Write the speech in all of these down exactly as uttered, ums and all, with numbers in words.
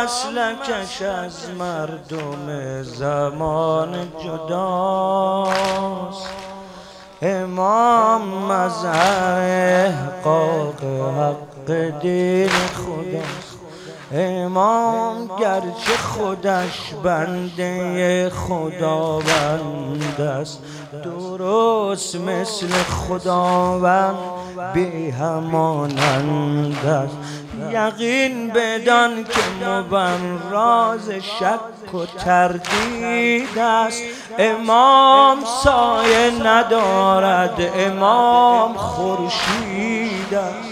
مسلکش از مردم زمان جداست. امام از احقاق حق دین خداست. امام گرچه خودش بنده خداوند است، درست مثل خداوند بی همانند است. یقین بدان که مبهم راز شک و تردید است. امام سایه ندارد، امام خورشید است.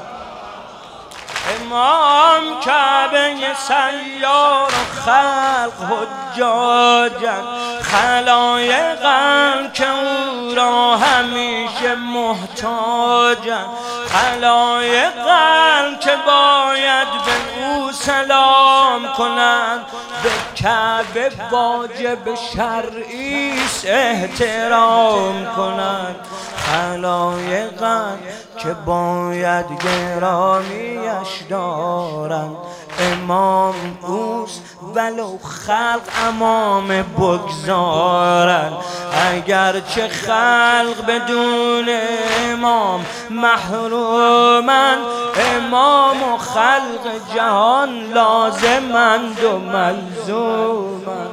امام کعبه سیار و خلق حجاجند، خلایقند که او را همیشه محتاجند، خلایقند که باید به او سلام کنند. به کعبه واجب شرعی است احترام کنند. خلایقند که باید گرامیش دارند. امام اوست ولو خلق امام بگذارند. اگرچه خلق بدون امام محرومند، امام و خلق جهان لازمند و ملزومند.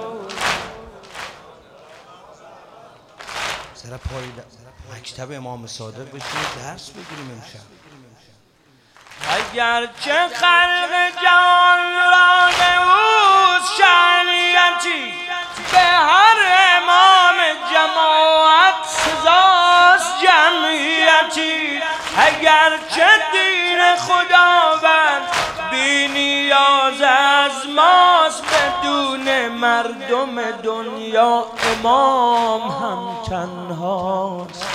سر پای مکتب امام صادق بشینید درس بگیریم امشب. اگرچه خلق جهان را به اوست شأنیتی، به هر امام جماعت سزاست جمعیتی. اگرچه دین خداوند بی نیاز از ماست، بدون مردم دنیا امام هم تنهاست.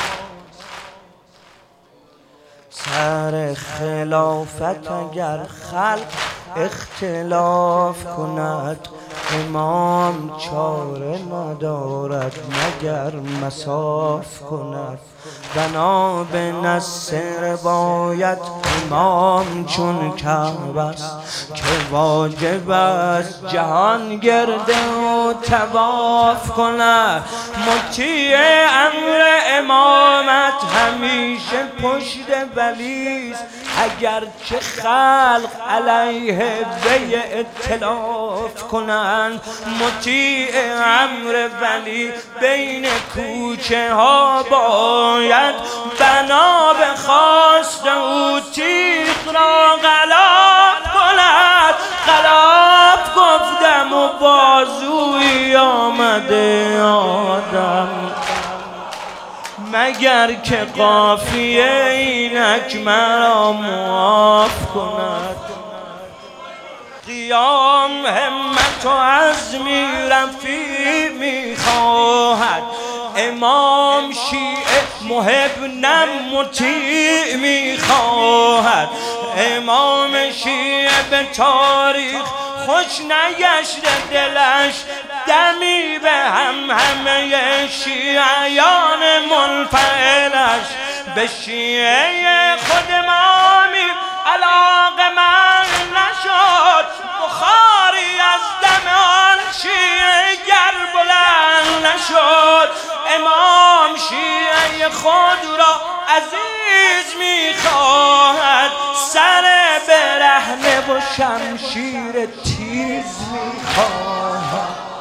سر خلافت اگر خلق اختلاف کند، امام چاره ندارد مگر مصاف کند. بنا به نص روایت امام چون کعبه است، که واجب است جهان گرد و طواف کند. مطیع امر امامت همیشه پشت ولیست، اگرچه خلق علیه وی اتلاف کنند. مطیع امر ولی بین کوچه ها باید بنا به خواست او تیغ را غلاف کند. غلاف گفتم و بازوی آمده آدم، مگر که قافیه اینک مرا معاف کند. قیام همت و عزمی رفیع میخواهد، امام شیعه محب نم مطیع میخواهد. امام شیعه به تاریخ خوش نگشته دلش، دمی به هم همه شیعیان منفعلش. به شیعه خود امامی علاقه من نشد، بخاری از دم آن شیعه گر بلند نشد. امام شیعه خود را عزیز میخواهد، سر برهنه و شمشیر تیز میخواهد.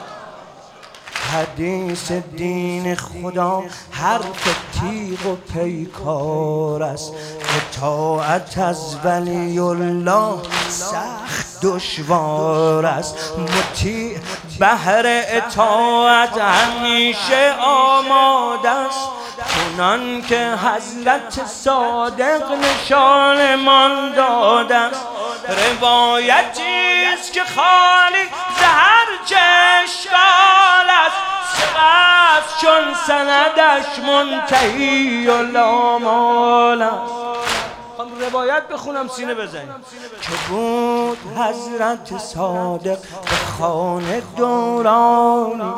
حدیث دین خدا حرف تیغ و پیکار است، اطاعت از ولی الله سخت دشوار است. مطیع بهر اطاعت همیشه آماده است، چنان که حضرت صادق نشانمان داده است. روایتی است که خالی ز هر چه اشکال است، سقف چون سندش منتهی و لامال است. روایت بخونم سینه بزنیم که بود حضرت صادق به خانه دورانی،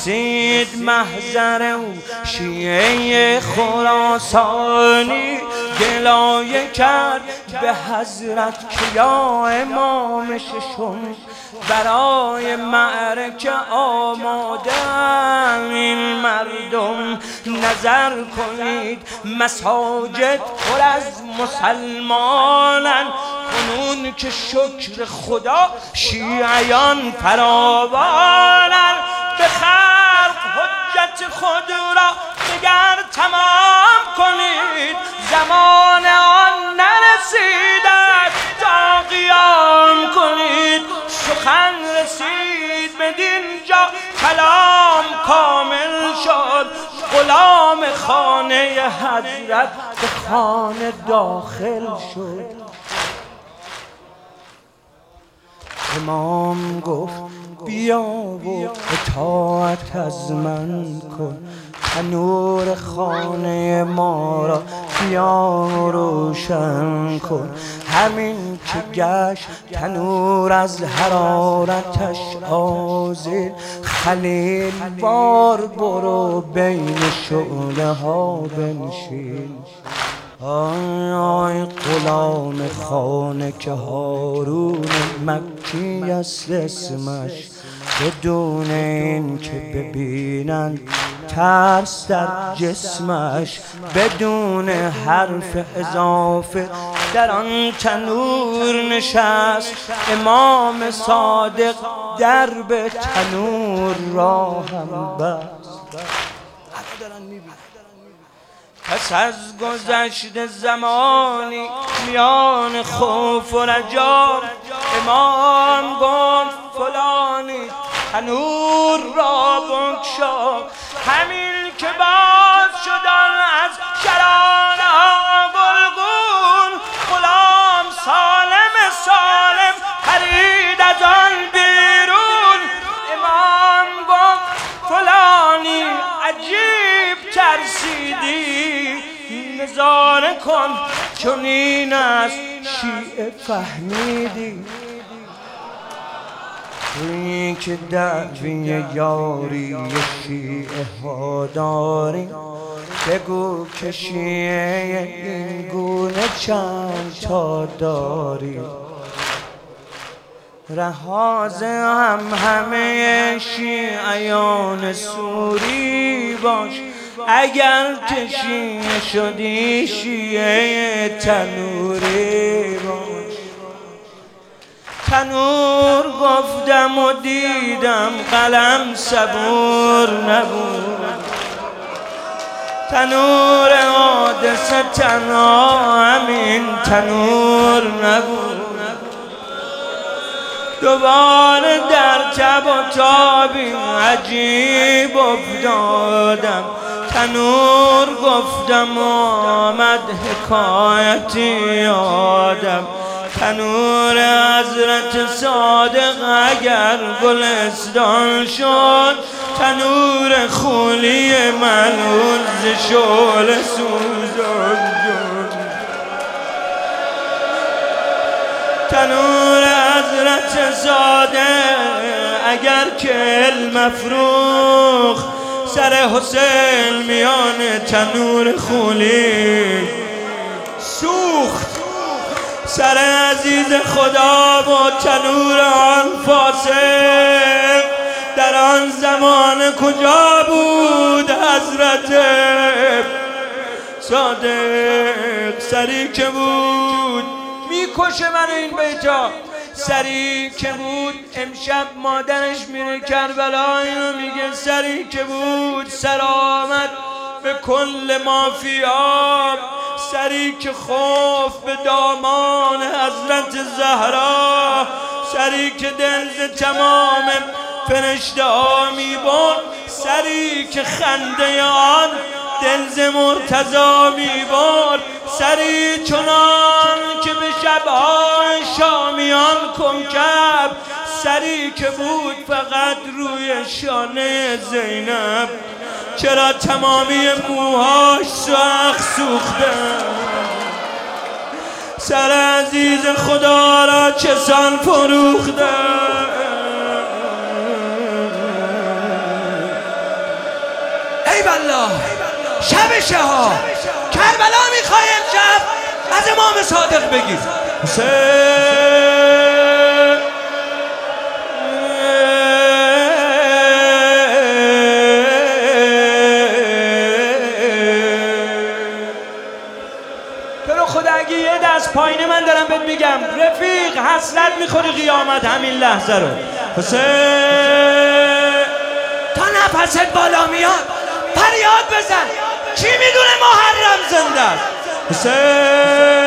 رسید محضر او شیعه خراسانی. گلایه کرد به حضرت که یا امام ششم برای معرکه آمادن این مردم. نظر کنید مساجد پر از مسلمانن، کنون که شکر خدا شیعیان فراوانن. به خلق حجت خود را دگر تمام کنید، زمان آن نرسیدد تا قیام کنید. سخن رسید بدین جا کلام کامل شد، غلام خانه حضرت به خانه داخل شد. امام گفت بیا و اطاعت از من کن، تنور خانه ما را بیا روشن کن. همین که گشت تنور از حرارتش آذر، خلیل بار برو بین شعله ها بنشین. آی آی غلام خانه که هارون مکی است اسمش، بدون این که ببینن ترس در جسمش، بدون حرف اضافه در آن تنور نشست. امام صادق درب تنور را هم بست. پس از گذشت زمانی میان خوف و رجا، امام گفت فلانی تنور را بگشا. همین که باز شدن از شرارها گلگون، غلام سالم سالم پرید از آن بیرون. امام گفت فلانی عجیب ترسیدی، نظاره کن چون این است شیعه فهمیدی. تویی که دعوی یاری شیعه ها داری، بگو که شیعه این گونه چند تا داری. رهاز هم همه شیعیان سوری باش، اگر که شیعه شدی شیعه تنوری باش. تنور گفتم و دیدم قلم صبور نبود، تنور حادثه تنها همین تنور نبود. دوباره در تب و تابی عجیب افتادم، تنور گفتم آمد حکایتی یادم. تنور حضرت صادق اگر گلستان شد، تنور خولی ملعون ز شعله سوزان شد. تنور حضرت صادق اگر که المفروخ، سر حسین میان تنور خولی سوخت. سر عزیز خدا با تنور آن فاسق در آن زمان کجا بود حضرت صادق؟ سری که بود میکشه من این بیتا، سری که بود امشب مادرش میره کربلا اینو میگه، سری که بود سر آمد به کل مافیا، سری که خوف به دامان حضرت زهرا، سری که دل ز تمام فرشته ها میبرد، سری که خنده آن دل ز مرتضی میبرد، سری چنان که به شبهای شامیان کوکب، سری که بود فقط روی شانه زینب. چرا تمامی موهاش سخت سوخته، سر عزیز خدا را چسان فروخته. ای والله شبشه ها، کربلا میخوای امشب از امام صادق بگیر. حسین خدا اگه یه دست پایین من دارم بهت میگم رفیق حسرت میخوری قیامت همین لحظه رو. حسین تا نفست بالا میاد فریاد بزن، کی میدونه محرم زنده است؟ حسین